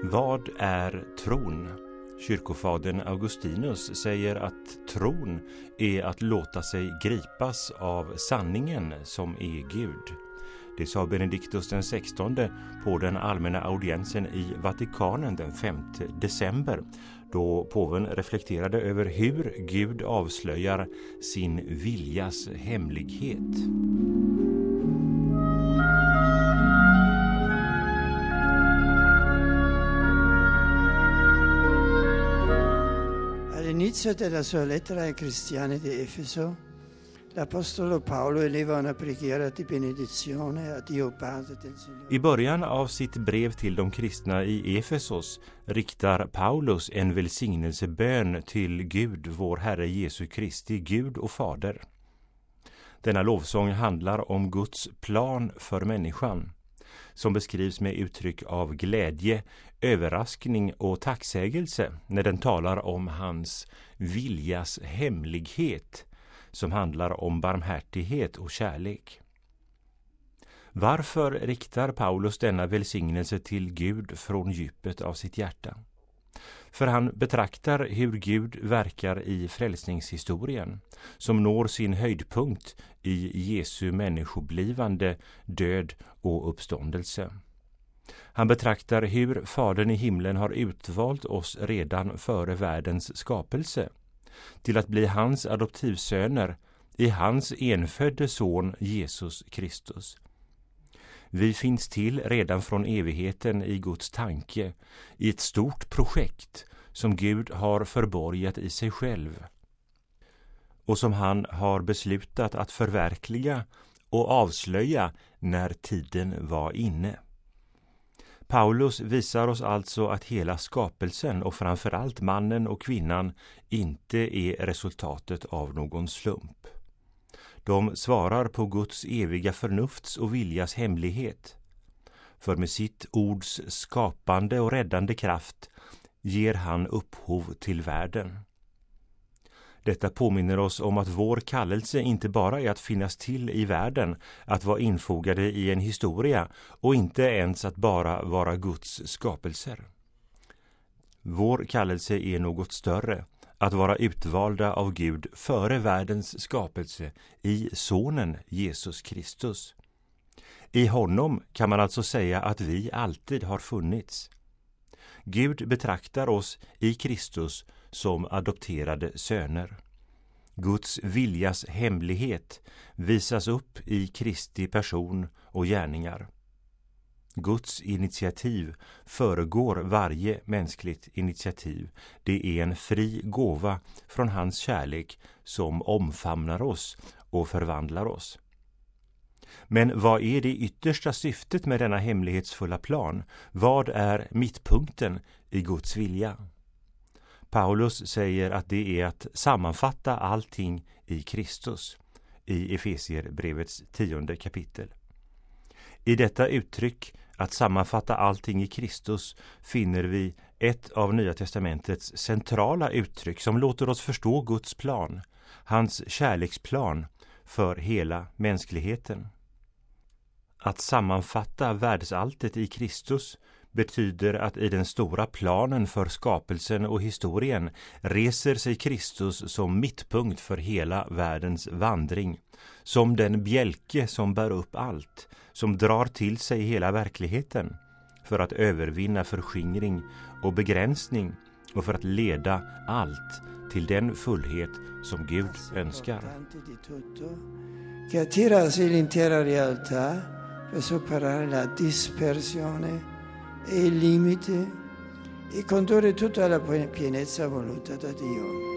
Vad är tron? Kyrkofadern Augustinus säger att tron är att låta sig gripas av sanningen som är Gud. Det sa Benediktus den 16 på den allmänna audiensen i Vatikanen den 5 december, då påven reflekterade över hur Gud avslöjar sin viljas hemlighet. All'inizio della sua lettera ai cristiani di Efeso, l'apostolo Paolo eleva una preghiera di benedizione a Dio Padre del Signore. I början av sitt brev till de kristna i Efesos riktar Paulus en välsignelsebön till Gud, vår Herre Jesu Kristi, Gud och Fader. Denna lovsång handlar om Guds plan för människan, som beskrivs med uttryck av glädje, överraskning och tacksägelse när den talar om hans viljas hemlighet, som handlar om barmhärtighet och kärlek. Varför riktar Paulus denna välsignelse till Gud från djupet av sitt hjärta? För han betraktar hur Gud verkar i frälsningshistorien, som når sin höjdpunkt i Jesu människoblivande, död och uppståndelse. Han betraktar hur Fadern i himlen har utvalt oss redan före världens skapelse till att bli hans adoptivsöner i hans enfödde son Jesus Kristus. Vi finns till redan från evigheten i Guds tanke, i ett stort projekt som Gud har förborgat i sig själv och som han har beslutat att förverkliga och avslöja när tiden var inne. Paulus visar oss alltså att hela skapelsen och framförallt mannen och kvinnan inte är resultatet av någon slump. De svarar på Guds eviga förnufts och viljas hemlighet. För med sitt ords skapande och räddande kraft ger han upphov till världen. Detta påminner oss om att vår kallelse inte bara är att finnas till i världen, att vara infogade i en historia och inte ens att bara vara Guds skapelser. Vår kallelse är något större, att vara utvalda av Gud före världens skapelse i sonen Jesus Kristus. I honom kan man alltså säga att vi alltid har funnits. Gud betraktar oss i Kristus som adopterade söner. Guds viljas hemlighet visas upp i Kristi person och gärningar. Guds initiativ föregår varje mänskligt initiativ. Det är en fri gåva från hans kärlek som omfamnar oss och förvandlar oss. Men vad är det yttersta syftet med denna hemlighetsfulla plan? Vad är mittpunkten i Guds vilja? Paulus säger att det är att sammanfatta allting i Kristus i Efesierbrevets 10 kapitel. I detta uttryck, att sammanfatta allting i Kristus, finner vi ett av Nya testamentets centrala uttryck som låter oss förstå Guds plan, hans kärleksplan för hela mänskligheten. Att sammanfatta världsalltet i Kristus betyder att i den stora planen för skapelsen och historien reser sig Kristus som mittpunkt för hela världens vandring, som den bjälke som bär upp allt, som drar till sig hela verkligheten för att övervinna förskingring och begränsning och för att leda allt till den fullhet som Gud önskar. Che attira a sé l'intera realtà per superare la dispersione e il limite e condurre tutto alla pienezza voluta da Dio.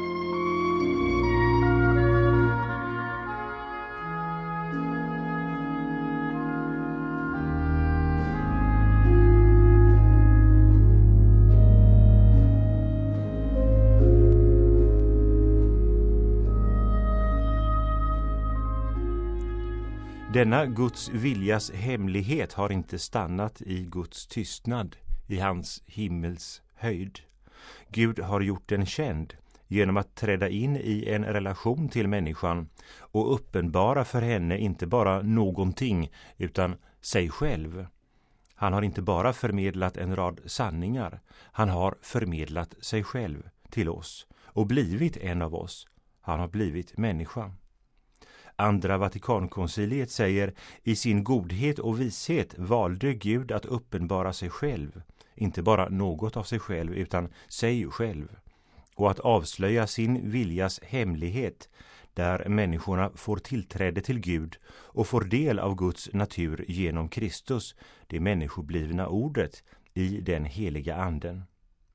Denna Guds viljas hemlighet har inte stannat i Guds tystnad, i hans himmels höjd. Gud har gjort den känd genom att träda in i en relation till människan och uppenbara för henne inte bara någonting utan sig själv. Han har inte bara förmedlat en rad sanningar, han har förmedlat sig själv till oss och blivit en av oss. Han har blivit människa. Andra Vatikankonciliet säger: i sin godhet och vishet valde Gud att uppenbara sig själv, inte bara något av sig själv utan sig själv, och att avslöja sin viljas hemlighet, där människorna får tillträde till Gud och får del av Guds natur genom Kristus, det människoblivna ordet, i den heliga anden.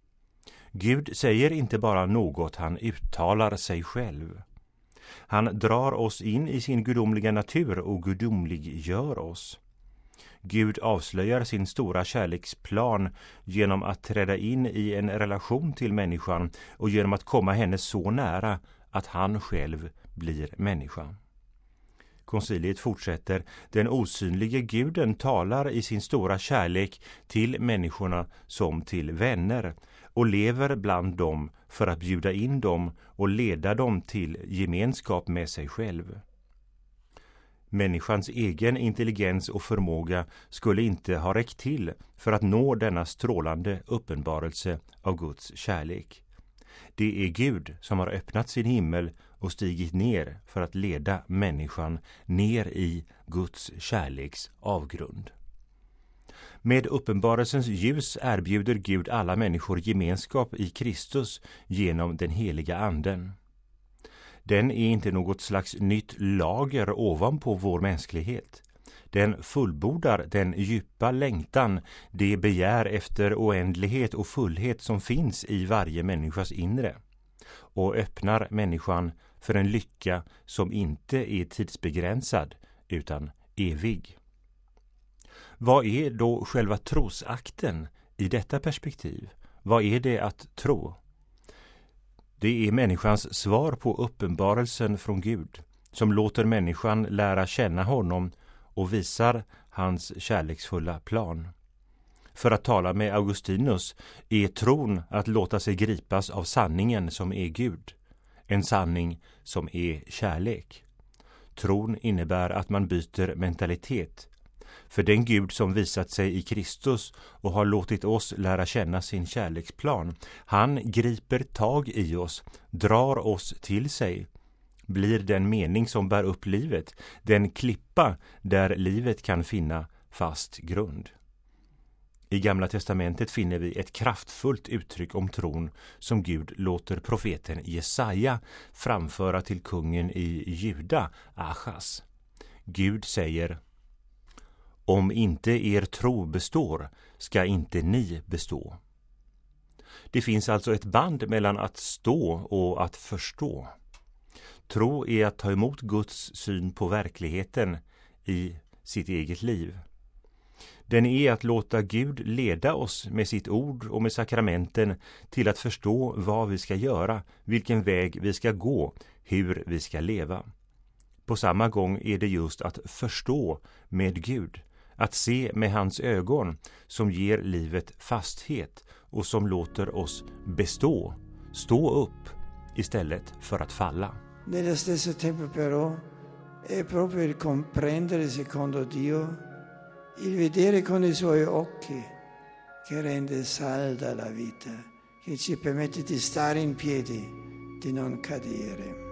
Gud säger inte bara något, han uttalar sig själv. Han drar oss in i sin gudomliga natur och gudomliggör oss. Gud avslöjar sin stora kärleksplan genom att träda in i en relation till människan och genom att komma henne så nära att han själv blir människa. Konciliet fortsätter: den osynlige guden talar i sin stora kärlek till människorna som till vänner och lever bland dem för att bjuda in dem och leda dem till gemenskap med sig själv. Människans egen intelligens och förmåga skulle inte ha räckt till för att nå denna strålande uppenbarelse av Guds kärlek. Det är Gud som har öppnat sin himmel och stigit ner för att leda människan ner i Guds kärleks avgrund. Med uppenbarelsens ljus erbjuder Gud alla människor gemenskap i Kristus genom den heliga anden. Den är inte något slags nytt lager ovanpå vår mänsklighet. Den fullbordar den djupa längtan, det begär efter oändlighet och fullhet som finns i varje människas inre, och öppnar människan för en lycka som inte är tidsbegränsad utan evig. Vad är då själva trosakten i detta perspektiv? Vad är det att tro? Det är människans svar på uppenbarelsen från Gud, som låter människan lära känna honom och visar hans kärleksfulla plan. För att tala med Augustinus är tron att låta sig gripas av sanningen som är Gud, en sanning som är kärlek. Tron innebär att man byter mentalitet. För den Gud som visat sig i Kristus och har låtit oss lära känna sin kärleksplan, han griper tag i oss, drar oss till sig, blir den mening som bär upp livet, den klippa där livet kan finna fast grund. I Gamla testamentet finner vi ett kraftfullt uttryck om tron som Gud låter profeten Jesaja framföra till kungen i Juda, Achas. Gud säger: om inte er tro består, ska inte ni bestå. Det finns alltså ett band mellan att stå och att förstå. Tro är att ta emot Guds syn på verkligheten i sitt eget liv. Den är att låta Gud leda oss med sitt ord och med sakramenten till att förstå vad vi ska göra, vilken väg vi ska gå, hur vi ska leva. På samma gång är det just att förstå med Gud, att se med hans ögon, som ger livet fasthet och som låter oss bestå, stå upp istället för att falla. Nello stesso tempo però è proprio il comprendere secondo Dio, il vedere con i suoi occhi, che rende salda la vita, che ci permette di stare in piedi, di non cadere.